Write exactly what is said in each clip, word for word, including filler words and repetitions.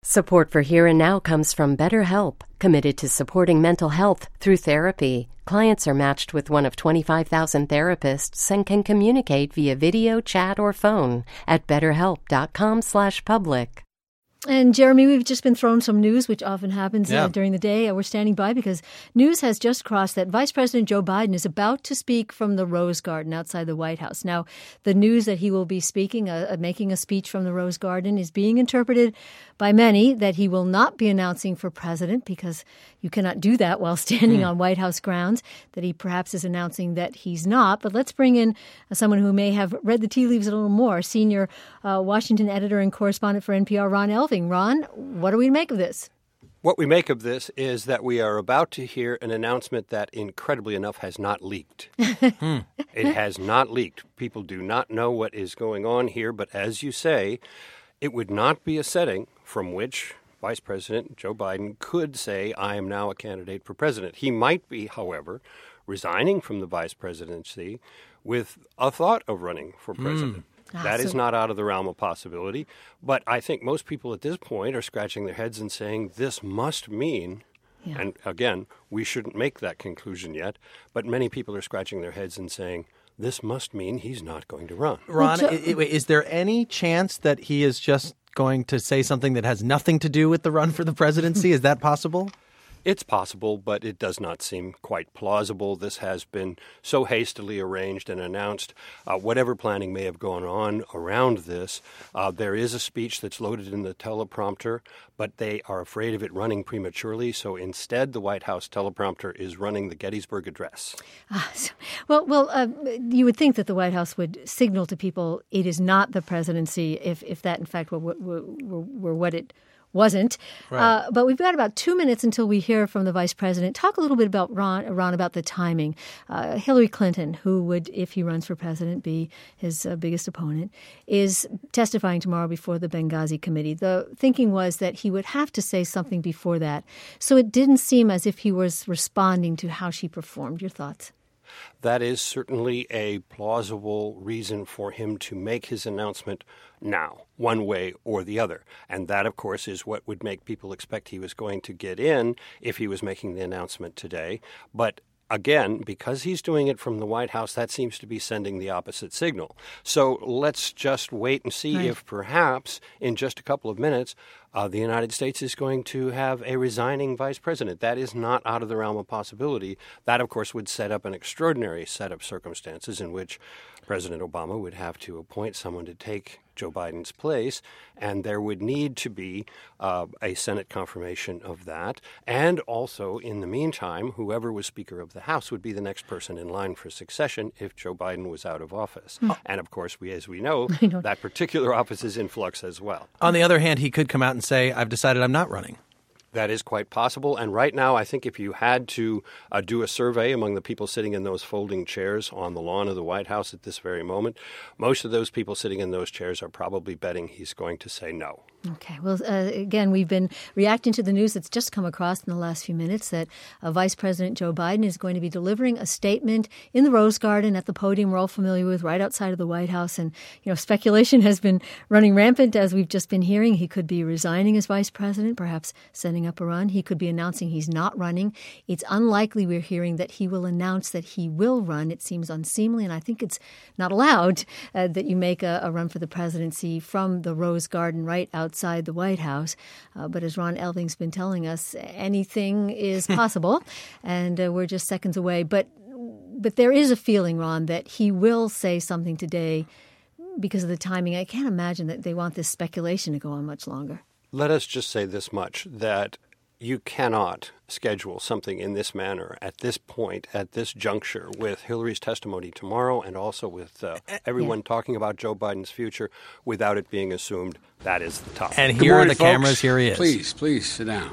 Support for Here and Now comes from BetterHelp, committed to supporting mental health through therapy. Clients are matched with one of twenty-five thousand therapists and can communicate via video, chat, or phone at betterhelp.com slash public. And Jeremy, we've just been thrown some news, which often happens yeah. uh, during the day. Uh, we're standing by because news has just crossed that Vice President Joe Biden is about to speak from the Rose Garden outside the White House. Now, the news that he will be speaking, uh, making a speech from the Rose Garden, is being interpreted by many that he will not be announcing for president, because you cannot do that while standing mm. on White House grounds, that he perhaps is announcing that he's not. But let's bring in uh, someone who may have read the tea leaves a little more, senior uh, Washington editor and correspondent for N P R, Ron Elving. Ron, what do we make of this? What we make of this is that we are about to hear an announcement that, incredibly enough, has not leaked. hmm. It has not leaked. People do not know what is going on here, but as you say, it would not be a setting from which Vice President Joe Biden could say, I am now a candidate for president. He might be, however, resigning from the vice presidency with a thought of running for president. Mm. Ah, that so- is not out of the realm of possibility. But I think most people at this point are scratching their heads and saying this must mean, yeah. and again, we shouldn't make that conclusion yet, but many people are scratching their heads and saying this must mean he's not going to run. Ron, is there any chance that he is just going to say something that has nothing to do with the run for the presidency? Is that possible? It's possible, but it does not seem quite plausible. This has been so hastily arranged and announced. Uh, whatever planning may have gone on around this, uh, there is a speech that's loaded in the teleprompter, but they are afraid of it running prematurely. So instead, the White House teleprompter is running the Gettysburg Address. Ah, so, well, well, uh, you would think that the White House would signal to people it is not the presidency if, if that, in fact, were, were, were, were what it wasn't. Right. Uh, but we've got about two minutes until we hear from the vice president. Talk a little bit about Ron, Ron about the timing. Uh, Hillary Clinton, who would, if he runs for president, be his uh, biggest opponent, is testifying tomorrow before the Benghazi committee. The thinking was that he would have to say something before that. So it didn't seem as if he was responding to how she performed. Your thoughts? That is certainly a plausible reason for him to make his announcement now, one way or the other. And that, of course, is what would make people expect he was going to get in if he was making the announcement today. But again, because he's doing it from the White House, that seems to be sending the opposite signal. So let's just wait and see right. if perhaps in just a couple of minutes uh, the United States is going to have a resigning vice president. That is not out of the realm of possibility. That, of course, would set up an extraordinary set of circumstances in which President Obama would have to appoint someone to take Joe Biden's place, and there would need to be uh, a Senate confirmation of that. And also, in the meantime, whoever was Speaker of the House would be the next person in line for succession if Joe Biden was out of office. Oh. And, of course, we, as we know, know, that particular office is in flux as well. On the other hand, he could come out and say, I've decided I'm not running. That is quite possible. And right now, I think if you had to uh, do a survey among the people sitting in those folding chairs on the lawn of the White House at this very moment, most of those people sitting in those chairs are probably betting he's going to say no. Okay. Well, uh, again, we've been reacting to the news that's just come across in the last few minutes that uh, Vice President Joe Biden is going to be delivering a statement in the Rose Garden at the podium we're all familiar with, right outside of the White House. And, you know, speculation has been running rampant, as we've just been hearing. He could be resigning as vice president, perhaps setting up a run. He could be announcing he's not running. It's unlikely we're hearing that he will announce that he will run. It seems unseemly, and I think it's not allowed uh, that you make a, a run for the presidency from the Rose Garden right outside outside the White House. Uh, but as Ron Elving's been telling us, anything is possible, and uh, we're just seconds away. But but there is a feeling, Ron, that he will say something today because of the timing. I can't imagine that they want this speculation to go on much longer. Let us just say this much, that you cannot schedule something in this manner at this point, at this juncture, with Hillary's testimony tomorrow and also with uh, everyone yeah. talking about Joe Biden's future without it being assumed that is the topic. And here morning, are the folks. cameras. Here he is. Please, please sit down.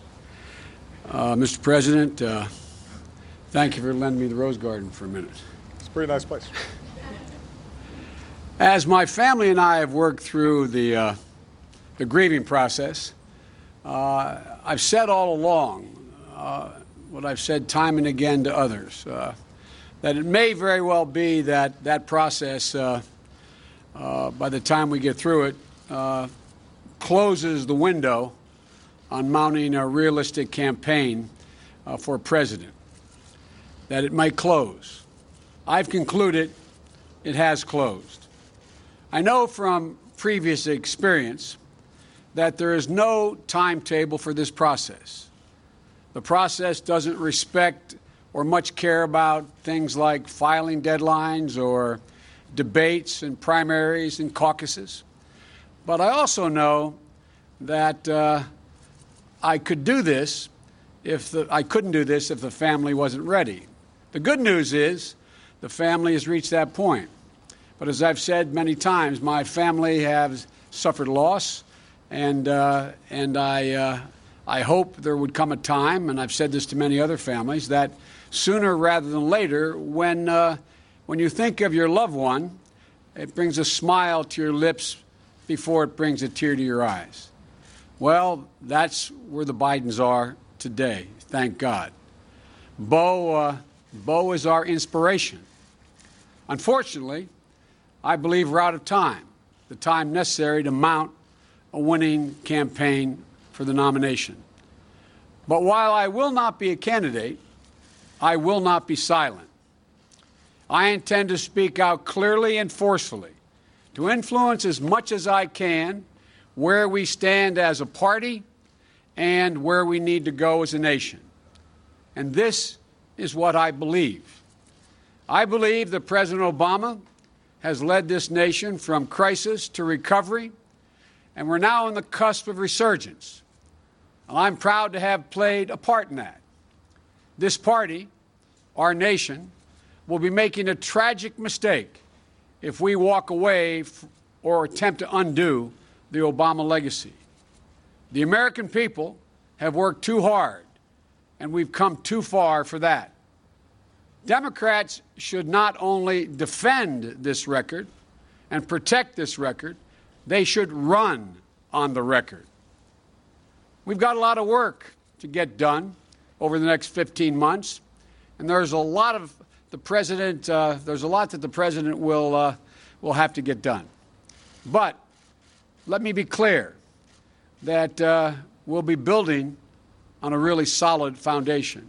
Uh, Mister President, uh, thank you for lending me the Rose Garden for a minute. It's a pretty nice place. As my family and I have worked through the, uh, the grieving process, uh, I've said all along uh, what I've said time and again to others, uh, that it may very well be that that process, uh, uh, by the time we get through it, uh, closes the window on mounting a realistic campaign uh, for president, that it might close. I've concluded it has closed. I know from previous experience that there is no timetable for this process. The process doesn't respect or much care about things like filing deadlines or debates and primaries and caucuses. But I also know that uh, I could do this if the, I couldn't do this if the family wasn't ready. The good news is the family has reached that point. But as I've said many times, my family has suffered loss, and uh, and I uh, I hope there would come a time, and I've said this to many other families, that sooner rather than later, when uh, when you think of your loved one, it brings a smile to your lips before it brings a tear to your eyes. Well, that's where the Bidens are today, thank God. Bo, uh, Bo is our inspiration. Unfortunately, I believe we're out of time, the time necessary to mount a winning campaign for the nomination. But while I will not be a candidate, I will not be silent. I intend to speak out clearly and forcefully to influence as much as I can where we stand as a party and where we need to go as a nation. And this is what I believe. I believe that President Obama has led this nation from crisis to recovery, and we're now on the cusp of resurgence. And I'm proud to have played a part in that. This party, our nation, will be making a tragic mistake if we walk away f- or attempt to undo the Obama legacy. The American people have worked too hard, and we've come too far for that. Democrats should not only defend this record and protect this record, they should run on the record. We've got a lot of work to get done over the next fifteen months, and there's a lot of the president, uh, there's a lot that the president will, uh, will have to get done. But let me be clear that uh, we'll be building on a really solid foundation.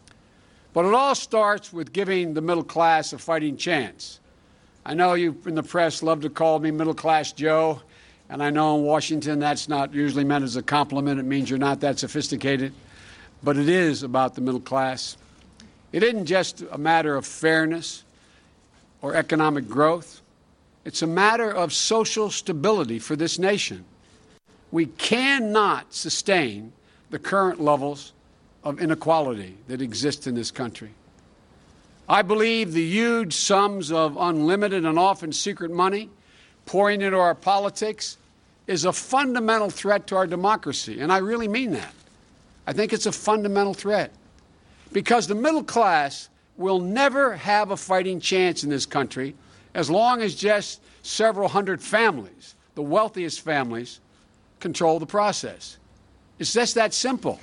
But it all starts with giving the middle class a fighting chance. I know you in the press love to call me Middle Class Joe, and I know in Washington that's not usually meant as a compliment. It means you're not that sophisticated. But it is about the middle class. It isn't just a matter of fairness or economic growth. It's a matter of social stability for this nation. We cannot sustain the current levels of inequality that exist in this country. I believe the huge sums of unlimited and often secret money pouring into our politics is a fundamental threat to our democracy, and I really mean that. I think it's a fundamental threat because the middle class will never have a fighting chance in this country as long as just several hundred families, the wealthiest families, control the process. It's just that simple.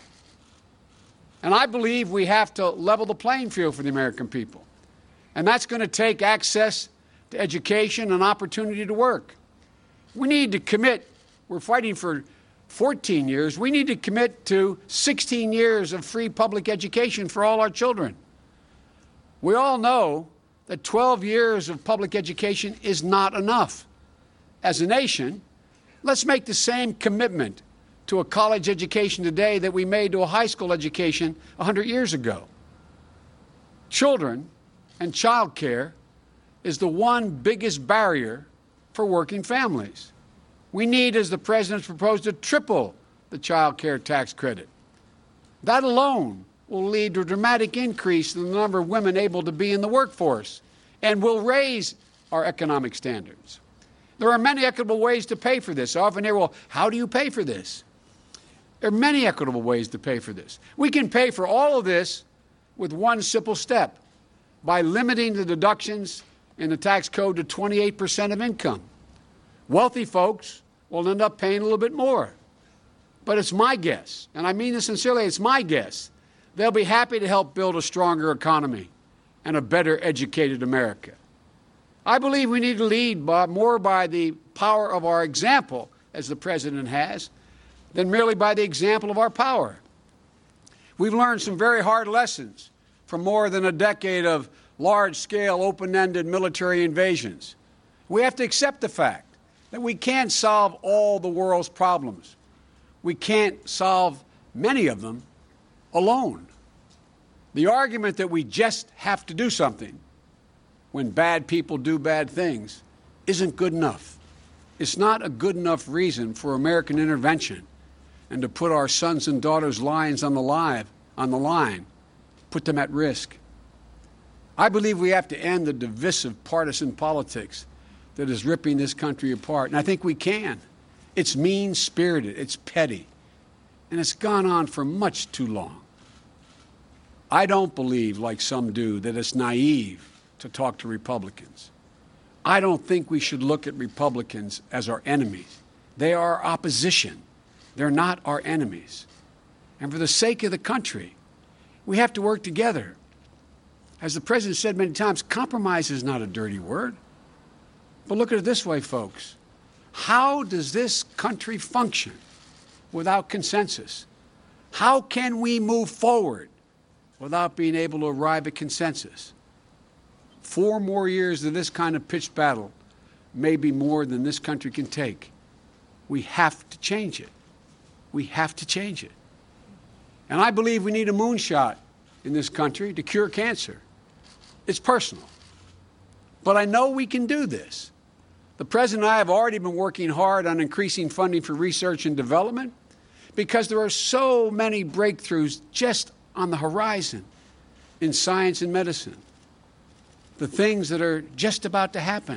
And I believe we have to level the playing field for the American people. And that's going to take access to education and opportunity to work. We need to commit, we're fighting for fourteen years, we need to commit to sixteen years of free public education for all our children. We all know that twelve years of public education is not enough. As a nation, let's make the same commitment to a college education today that we made to a high school education one hundred years ago. Children and child care is the one biggest barrier for working families. We need, as the President's proposed, to triple the child care tax credit. That alone will lead to a dramatic increase in the number of women able to be in the workforce and will raise our economic standards. There are many equitable ways to pay for this. I often hear, well, how do you pay for this? There are many equitable ways to pay for this. We can pay for all of this with one simple step, by limiting the deductions in the tax code to twenty-eight percent of income. Wealthy folks will end up paying a little bit more. But it's my guess, and I mean this sincerely, it's my guess, they'll be happy to help build a stronger economy and a better educated America. I believe we need to lead by, more by the power of our example, as the President has, than merely by the example of our power. We've learned some very hard lessons from more than a decade of large-scale, open-ended military invasions. We have to accept the fact that we can't solve all the world's problems. We can't solve many of them alone. The argument that we just have to do something when bad people do bad things isn't good enough. It's not a good enough reason for American intervention and to put our sons and daughters' lives on the live, on the line, put them at risk. I believe we have to end the divisive partisan politics that is ripping this country apart, and I think we can. It's mean-spirited, it's petty, and it's gone on for much too long. I don't believe, like some do, that it's naive to talk to Republicans. I don't think we should look at Republicans as our enemies. They are our opposition. They're not our enemies. And for the sake of the country, we have to work together. As the President said many times, compromise is not a dirty word. But look at it this way, folks. How does this country function without consensus? How can we move forward without being able to arrive at consensus? Four more years of this kind of pitched battle may be more than this country can take. We have to change it. We have to change it. And I believe we need a moonshot in this country to cure cancer. It's personal. But I know we can do this. The President and I have already been working hard on increasing funding for research and development because there are so many breakthroughs just on the horizon in science and medicine. The things that are just about to happen.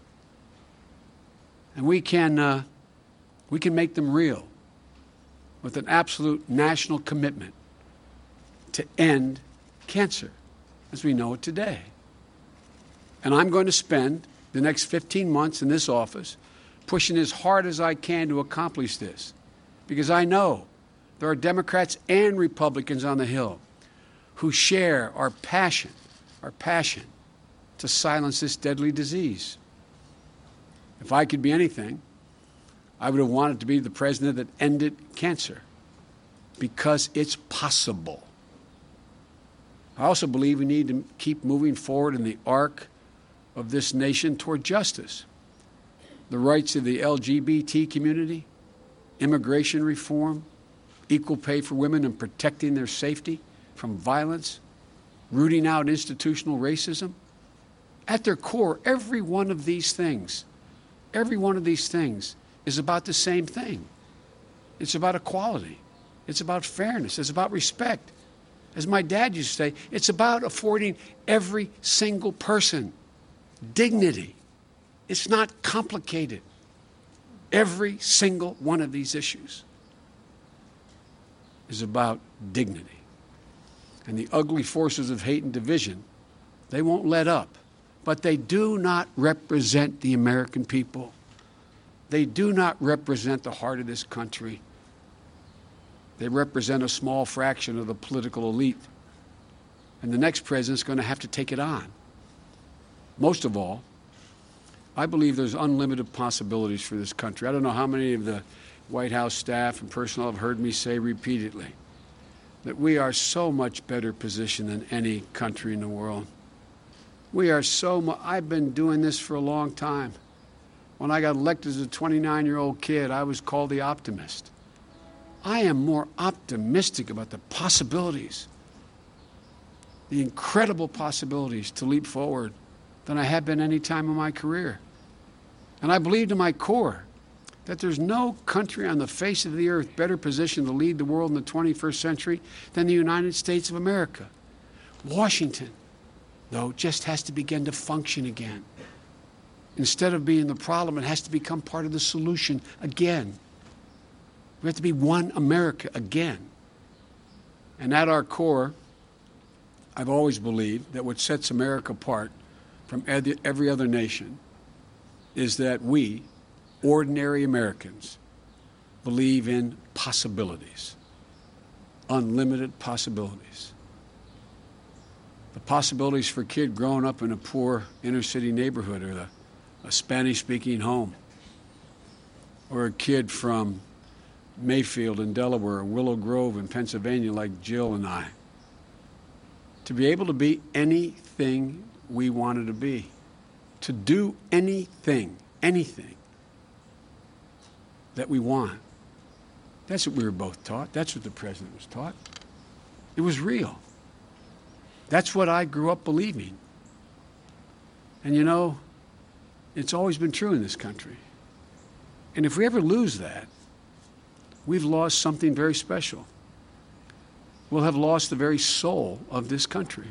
And we can, uh, we can make them real with an absolute national commitment to end cancer as we know it today. And I'm going to spend the next fifteen months in this office pushing as hard as I can to accomplish this, because I know there are Democrats and Republicans on the Hill who share our passion, our passion to silence this deadly disease. If I could be anything, I would have wanted to be the president that ended cancer, because it's possible. I also believe we need to keep moving forward in the arc of this nation toward justice. The rights of the L G B T community, immigration reform, equal pay for women and protecting their safety from violence, rooting out institutional racism. At their core, every one of these things, every one of these things is about the same thing. It's about equality. It's about fairness. It's about respect. As my dad used to say, it's about affording every single person dignity. It's not complicated. Every single one of these issues is about dignity. And the ugly forces of hate and division, they won't let up. But they do not represent the American people. They do not represent the heart of this country. They represent a small fraction of the political elite. And the next president's going to have to take it on. Most of all, I believe there's unlimited possibilities for this country. I don't know how many of the White House staff and personnel have heard me say repeatedly that we are so much better positioned than any country in the world. We are so much, I've been doing this for a long time. When I got elected as a twenty-nine-year-old kid, I was called the optimist. I am more optimistic about the possibilities, the incredible possibilities to leap forward than I have been any time in my career. And I believe to my core that there's no country on the face of the earth better positioned to lead the world in the twenty-first century than the United States of America. Washington, though, just has to begin to function again. Instead of being the problem, it has to become part of the solution again. We have to be one America again. And at our core, I've always believed that what sets America apart from every other nation is that we, ordinary Americans, believe in possibilities, unlimited possibilities. The possibilities for a kid growing up in a poor inner-city neighborhood, or the, a Spanish-speaking home, or a kid from Mayfield in Delaware and Willow Grove in Pennsylvania like Jill and I. To be able to be anything we wanted to be. To do anything, anything that we want. That's what we were both taught. That's what the president was taught. It was real. That's what I grew up believing. And you know, it's always been true in this country. And if we ever lose that, we've lost something very special. We'll have lost the very soul of this country.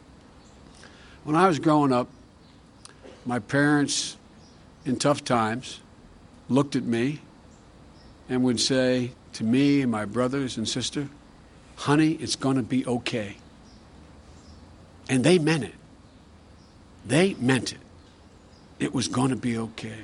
When I was growing up, my parents, in tough times, looked at me and would say to me and my brothers and sister, honey, it's going to be okay. And they meant it. They meant it. It was going to be okay.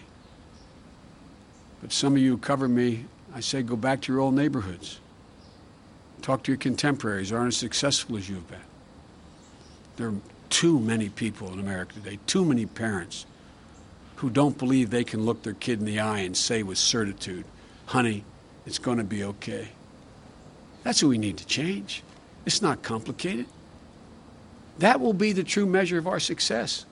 But some of you who cover me, I say go back to your old neighborhoods. Talk to your contemporaries who aren't as successful as you've been. There are too many people in America today, too many parents who don't believe they can look their kid in the eye and say with certitude, honey, it's going to be okay. That's what we need to change. It's not complicated. That will be the true measure of our success.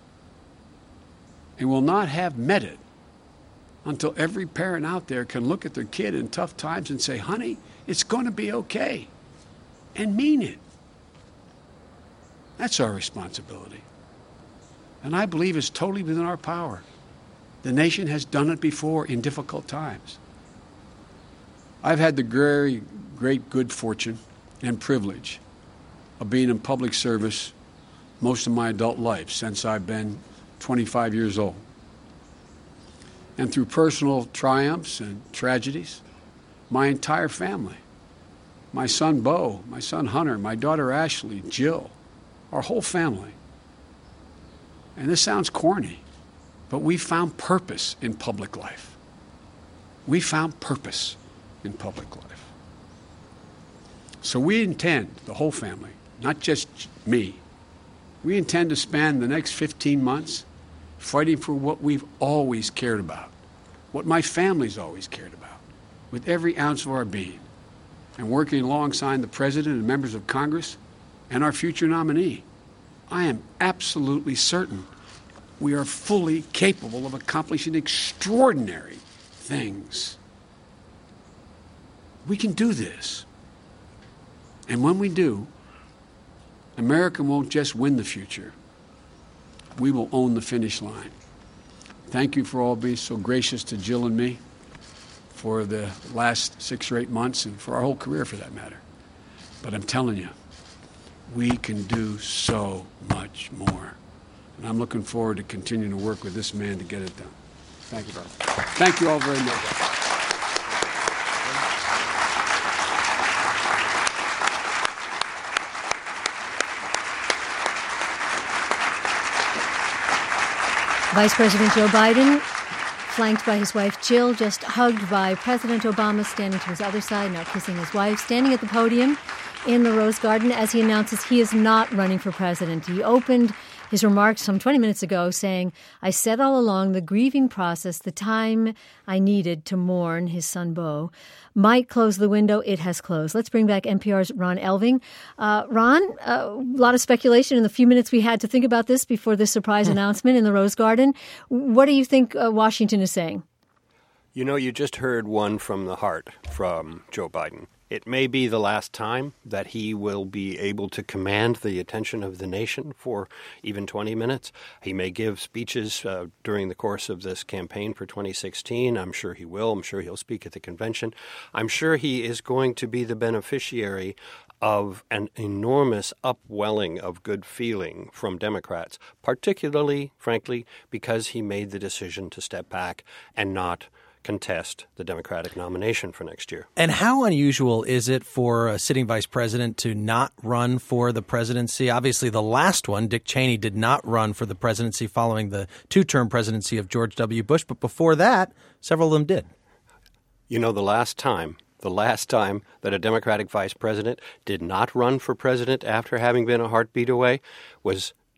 And we'll not have met it until every parent out there can look at their kid in tough times and say, honey, it's going to be okay, and mean it. That's our responsibility. And I believe it's totally within our power. The nation has done it before in difficult times. I've had the very great good fortune and privilege of being in public service most of my adult life, since I've been twenty-five years old. And through personal triumphs and tragedies, my entire family, my son Bo, my son Hunter, my daughter Ashley, Jill, our whole family. And this sounds corny, but we found purpose in public life. We found purpose in public life. So we intend, the whole family, not just me, we intend to spend the next fifteen months fighting for what we've always cared about, what my family's always cared about, with every ounce of our being, and working alongside the President and members of Congress and our future nominee. I am absolutely certain we are fully capable of accomplishing extraordinary things. We can do this. And when we do, America won't just win the future. We will own the finish line. Thank you for all being so gracious to Jill and me for the last six or eight months and for our whole career, for that matter. But I'm telling you, we can do so much more. And I'm looking forward to continuing to work with this man to get it done. Thank you, brother. Thank you all very much. Vice President Joe Biden, flanked by his wife Jill, just hugged by President Obama, standing to his other side, now kissing his wife, standing at the podium in the Rose Garden as he announces he is not running for president. He opened his remarks some twenty minutes ago saying, I said all along the grieving process, the time I needed to mourn his son Bo, might close the window. It has closed. Let's bring back N P R's Ron Elving. Uh, Ron, a lot of speculation in the few minutes we had to think about this before this surprise announcement in the Rose Garden. What do you think uh, Washington is saying? You know, you just heard one from the heart from Joe Biden. It may be the last time that he will be able to command the attention of the nation for even twenty minutes. He may give speeches uh, during the course of this campaign for twenty sixteen. I'm sure he will. I'm sure he'll speak at the convention. I'm sure he is going to be the beneficiary of an enormous upwelling of good feeling from Democrats, particularly, frankly, because he made the decision to step back and not contest the Democratic nomination for next year. And how unusual is it for a sitting vice president to not run for the presidency? Obviously, the last one, Dick Cheney, did not run for the presidency following the two-term presidency of George W. Bush. But before that, several of them did. You know, the last time, the last time that a Democratic vice president did not run for president after having been a heartbeat away was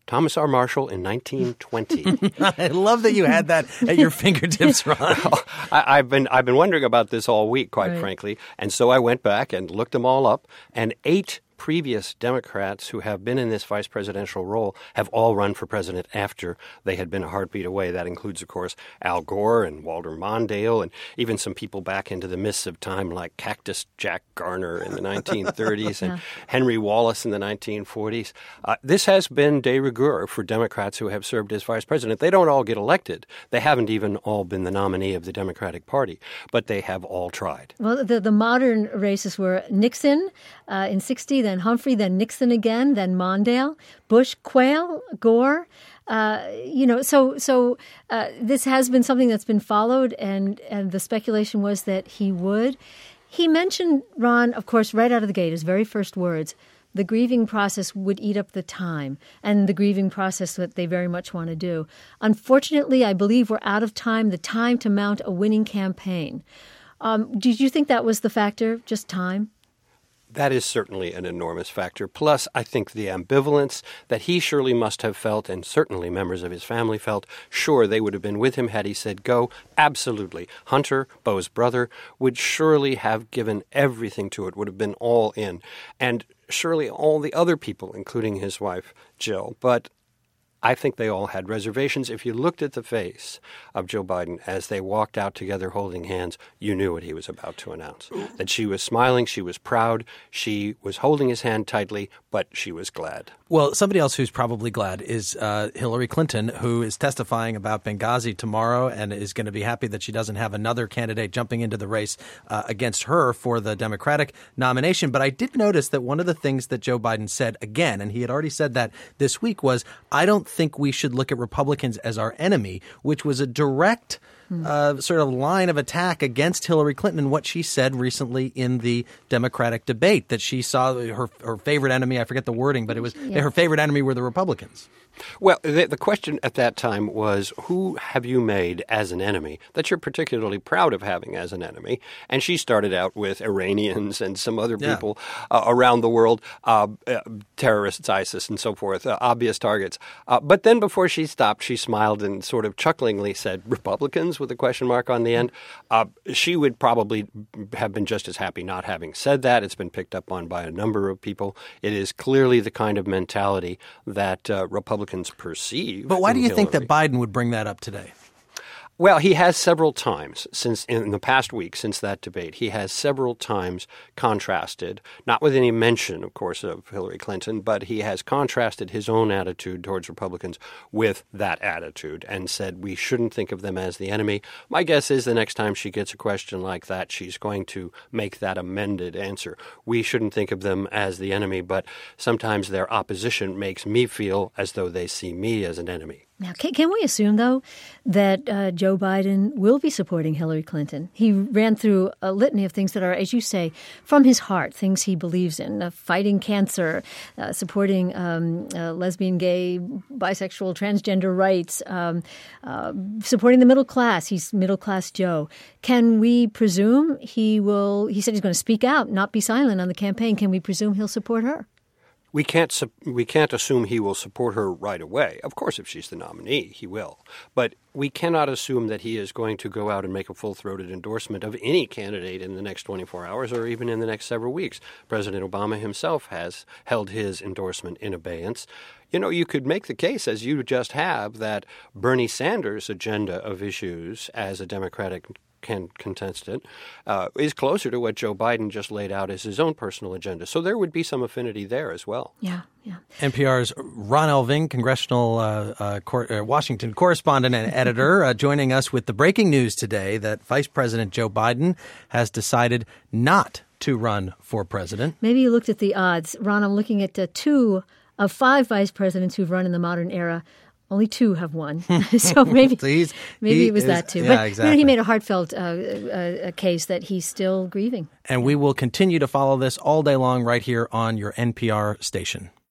Thomas R. Marshall in nineteen twenty. I love that you had that at your fingertips, Ron. Well, I, I've been I've been wondering about this all week, quite right. frankly, and so I went back and looked them all up, and eight previous Democrats who have been in this vice presidential role have all run for president after they had been a heartbeat away. That includes, of course, Al Gore and Walter Mondale, and even some people back into the mists of time like Cactus Jack Garner in the nineteen thirties and yeah. Henry Wallace in the nineteen forties. Uh, this has been de rigueur for Democrats who have served as vice president. They don't all get elected. They haven't even all been the nominee of the Democratic Party, but they have all tried. Well, the, the modern races were Nixon uh, in sixty, then Humphrey, then Nixon again, then Mondale, Bush, Quayle, Gore. Uh, you know, so so uh, this has been something that's been followed, and, and the speculation was that he would. He mentioned, Ron, of course, right out of the gate, his very first words, the grieving process would eat up the time, and the grieving process that they very much want to do. Unfortunately, I believe we're out of time, the time to mount a winning campaign. Um, did you think that was the factor, just time? That is certainly an enormous factor. Plus, I think the ambivalence that he surely must have felt, and certainly members of his family felt, sure, they would have been with him had he said go. Absolutely. Hunter, Beau's brother, would surely have given everything to it, would have been all in. And surely all the other people, including his wife, Jill. But I think they all had reservations. If you looked at the face of Joe Biden as they walked out together holding hands, you knew what he was about to announce. That she was smiling, she was proud, she was holding his hand tightly, but she was glad. Well, somebody else who's probably glad is uh, Hillary Clinton, who is testifying about Benghazi tomorrow and is going to be happy that she doesn't have another candidate jumping into the race uh, against her for the Democratic nomination. But I did notice that one of the things that Joe Biden said again, and he had already said that this week, was, I don't think we should look at Republicans as our enemy, which was a direct uh, sort of line of attack against Hillary Clinton and what she said recently in the Democratic debate, that she saw her her favorite enemy. I forget the wording, but it was yeah. her favorite enemy were the Republicans. Well, the, the question at that time was, who have you made as an enemy that you're particularly proud of having as an enemy? And she started out with Iranians and some other yeah. people uh, around the world, uh, uh, terrorists, ISIS, and so forth, uh, obvious targets. Uh, but then before she stopped, she smiled and sort of chucklingly said, Republicans, with a question mark on the end. Uh, she would probably have been just as happy not having said that. It's been picked up on by a number of people. It is clearly the kind of mentality that uh, Republicans perceive. But why do you Hillary. think that Biden would bring that up today? Well, he has several times since in the past week since that debate, he has several times contrasted, not with any mention, of course, of Hillary Clinton, but he has contrasted his own attitude towards Republicans with that attitude and said we shouldn't think of them as the enemy. My guess is the next time she gets a question like that, she's going to make that amended answer. We shouldn't think of them as the enemy, but sometimes their opposition makes me feel as though they see me as an enemy. Now, can, can we assume, though, that uh, Joe Biden will be supporting Hillary Clinton? He ran through a litany of things that are, as you say, from his heart, things he believes in, uh, fighting cancer, uh, supporting um, uh, lesbian, gay, bisexual, transgender rights, um, uh, supporting the middle class. He's middle-class Joe. Can we presume he will – he said he's going to speak out, not be silent on the campaign. Can we presume he'll support her? We can't we can't assume he will support her right away. Of course, if she's the nominee, he will. But we cannot assume that he is going to go out and make a full-throated endorsement of any candidate in the next twenty-four hours or even in the next several weeks. President Obama himself has held his endorsement in abeyance. You know, you could make the case, as you just have, that Bernie Sanders' agenda of issues as a Democratic Can contestant uh, is closer to what Joe Biden just laid out as his own personal agenda. So there would be some affinity there as well. Yeah, yeah. N P R's Ron Elving, congressional uh, uh, cor- uh, Washington correspondent and editor, uh, joining us with the breaking news today that Vice President Joe Biden has decided not to run for president. Maybe you looked at the odds. Ron, I'm looking at uh, two of five vice presidents who've run in the modern era. Only two have won. So maybe Please, maybe it was is, that too. Yeah, but exactly. you know, he made a heartfelt uh, uh, a case that he's still grieving. And we will continue to follow this all day long right here on your N P R station.